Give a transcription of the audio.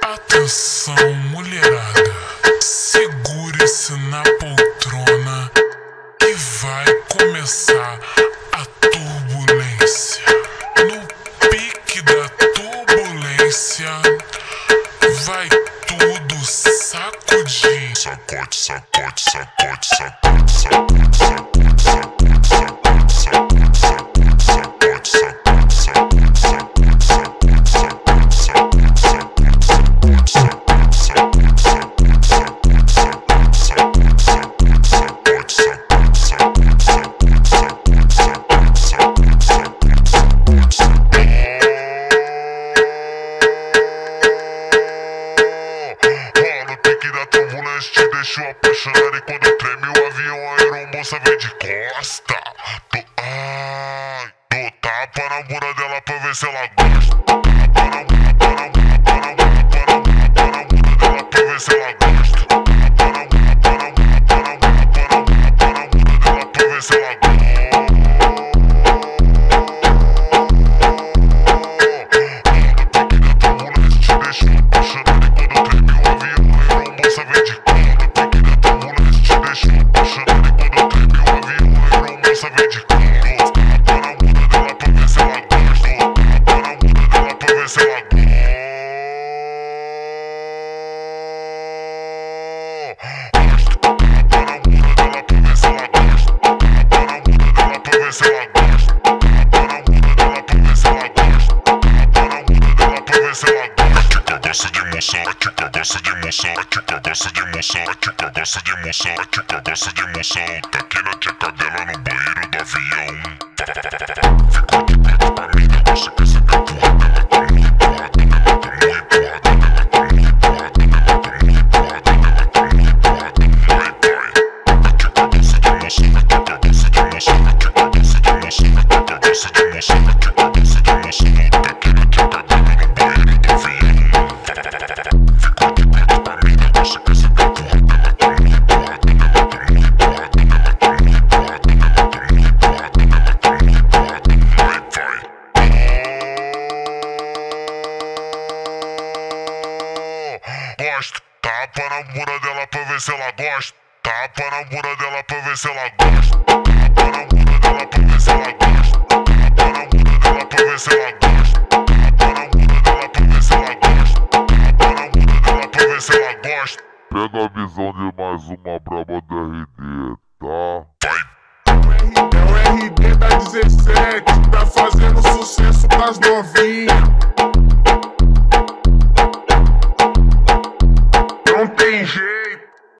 Atenção, mulherada, segure-se na poltrona que vai começar a turbulência. No pique da turbulência vai tudo sacudir. Sacode, sacode, sacode, sacode, sacode, sacode, sacode, sacode, sacode, sacode, sacode, te deixou apaixonado e quando treme o avião, a aeromoça vem de costa. Tu tapa na bunda dela pra ver se ela gosta. Tapa na bunda dela pra ver se ela gosta. Tapa na bunda dela pra ver se ela gosta. Te deixou apaixonado e quando treme o avião, a aeromoça vem de costa. Gosta de emoção, gosta de emoção, gosta de emoção, gosta de emoção, gosta de emoção. Tá aqui na tcheca dela no banheiro do avião. Ficou de quatro pra mim, negócio que essa porra dela tá muito empurrada, dela tá muito empurrada, dela tá muito empurrada, dela tá muito empurrada, dela tá muito empurrada. Vai, vai. A tcheca gosta de emoção, a tcheca gosta de emoção, a tcheca gosta de emoção, a tcheca gosta de emoção, a tcheca gosta de emoção. Tá aqui na tcheca dela no banheiro do avião. Ficou de quatro pra mim, negócio que essa porra dela tá muito empurrada, dela tá muito empurrada, dela tá muito empurrada, dela tá muito empurrada, dela tá muito empurrada. Vai, vai. Gosta, tapa na bunda dela pra ver se ela gosta. Tapa na bunda dela pra ver se ela gosta. Tapa na bunda dela pra ver se ela gosta. Tapa na bunda dela pra ver se ela gosta. Tapa na bunda dela pra ver se ela gosta. Tapa na bunda dela pra ver se ela gosta. Pega a visão de mais uma braba do RD, tá? Vai. É o RD da 17, tá fazendo sucesso pras novinhas. Não tem jeito.